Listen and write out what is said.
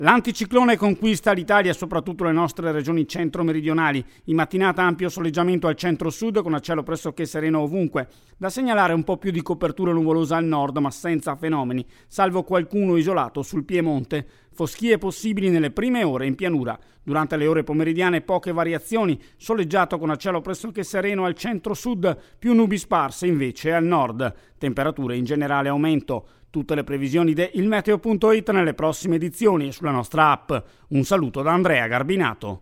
L'anticiclone conquista l'Italia, soprattutto le nostre regioni centro-meridionali. In mattinata ampio soleggiamento al centro-sud con a cielo pressoché sereno ovunque. Da segnalare un po' più di copertura nuvolosa al nord, ma senza fenomeni, salvo qualcuno isolato sul Piemonte. Foschie possibili nelle prime ore in pianura. Durante le ore pomeridiane poche variazioni, soleggiato con a cielo pressoché sereno al centro-sud, più nubi sparse invece al nord. Temperature in generale aumento. Tutte le previsioni di ilmeteo.it nelle prossime edizioni e sulla nostra app. Un saluto da Andrea Garbinato.